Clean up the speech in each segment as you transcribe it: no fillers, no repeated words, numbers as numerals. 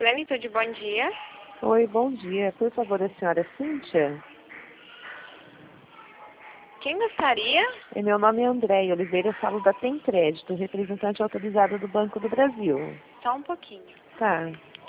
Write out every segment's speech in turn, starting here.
Plenitude, bom dia. Oi, bom dia. Por favor, a senhora Cíntia? Quem gostaria? Meu nome é Andréia Oliveira, eu falo da Tem Crédito, representante autorizado do Banco do Brasil. Só um pouquinho. Tá.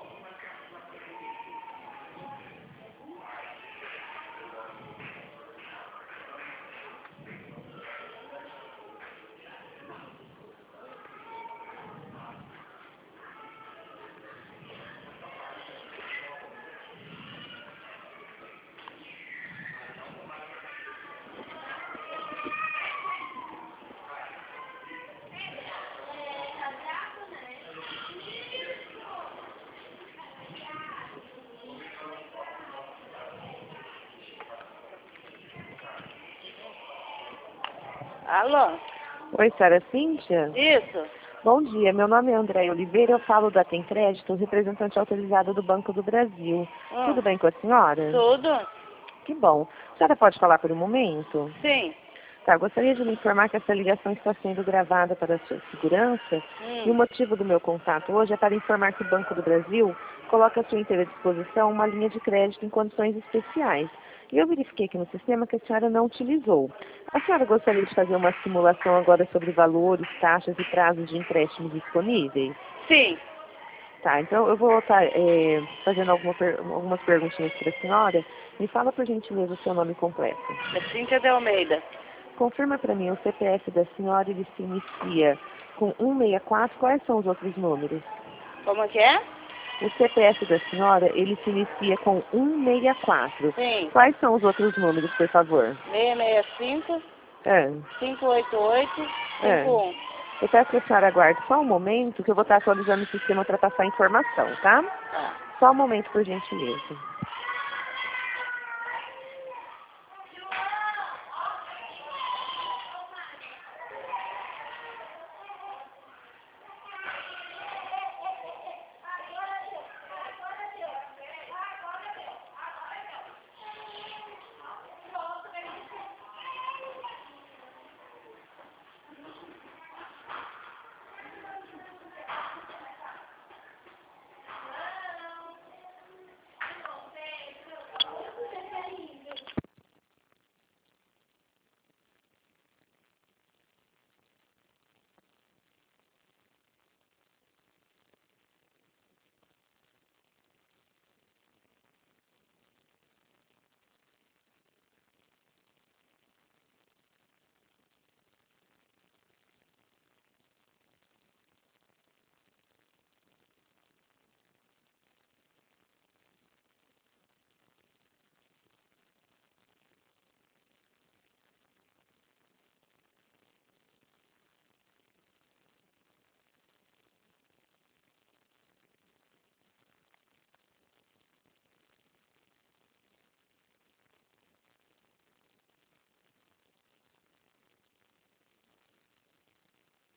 Alô? Oi, senhora Cíntia? Isso? Bom dia, meu nome é Andréia Oliveira, eu falo da Tem Crédito, representante autorizado do Banco do Brasil. Tudo bem com a senhora? Tudo? Que bom. A senhora pode falar por um momento? Sim. Tá, gostaria de lhe informar que essa ligação está sendo gravada para a sua segurança e o motivo do meu contato hoje é para informar que o Banco do Brasil coloca à sua inteira disposição uma linha de crédito em condições especiais. E eu verifiquei aqui no sistema que a senhora não utilizou. A senhora gostaria de fazer uma simulação agora sobre valores, taxas e prazos de empréstimos disponíveis? Sim. Tá, então eu vou estar fazendo algumas perguntinhas para a senhora. Me fala, por gentileza, o seu nome completo. É Cíntia de Almeida. Confirma para mim, o CPF da senhora, ele se inicia com 164, quais são os outros números? Como que é? O CPF da senhora, ele se inicia com 164. Sim. Quais são os outros números, por favor? 665 É, 588 é. 51. Eu peço que a senhora aguarde só um momento, que eu vou estar atualizando o sistema para passar a informação, tá? Tá. Só um momento, por gentileza.